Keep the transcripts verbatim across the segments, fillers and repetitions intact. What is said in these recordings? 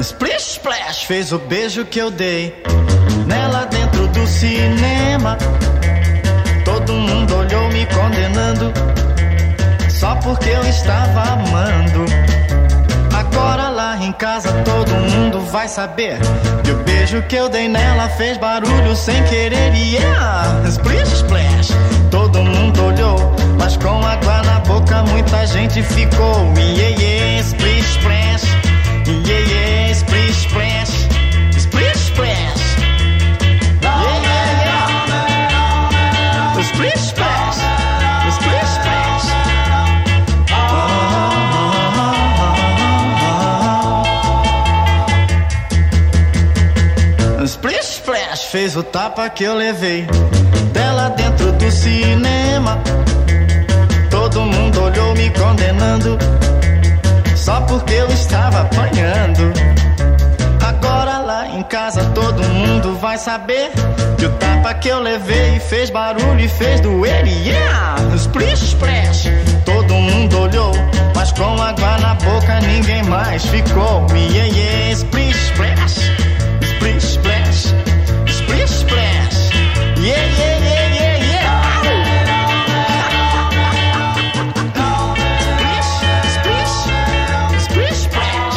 Splish Splash fez o beijo que eu dei nela dentro do cinema. Todo mundo olhou me condenando só porque eu estava amando. Agora lá em casa todo mundo vai saber que o beijo que eu dei nela fez barulho sem querer. Yeah! Splish Splash, todo mundo olhou, mas com água na boca muita gente ficou. Yeah, yeah, Splish Splash, yeah, yeah, Splish Splash, Splish Splash, yeah, yeah, yeah, Splish Splash, Splish Splash. Splish Splash fez o tapa que eu levei dela dentro do cinema. Todo mundo olhou me condenando só porque eu estava apanhando. Agora lá em casa todo mundo vai saber que o tapa que eu levei fez barulho e fez doer. Yeah! Splish Splash, todo mundo olhou, mas com água na boca ninguém mais ficou. Yeah, yeah, Splish Splash, Splish Splash, Splish Splash, yeah, yeah, yeah, yeah, yeah. Splish, splish, splish, splash.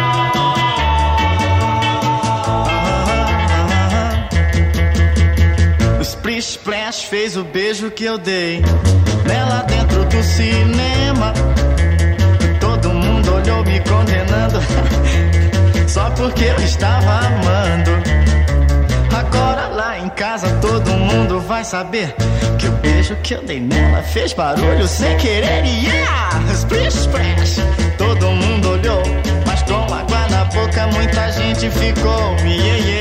O Splish Splash fez o beijo que eu dei nela dentro do cinema. Todo mundo olhou me condenando só porque eu estava amando. Agora lá em casa todo mundo vai saber que o beijo que eu dei nela fez barulho sem querer. Yeah! Splish Splash, todo mundo olhou, mas com água na boca muita gente ficou. Yeah, yeah.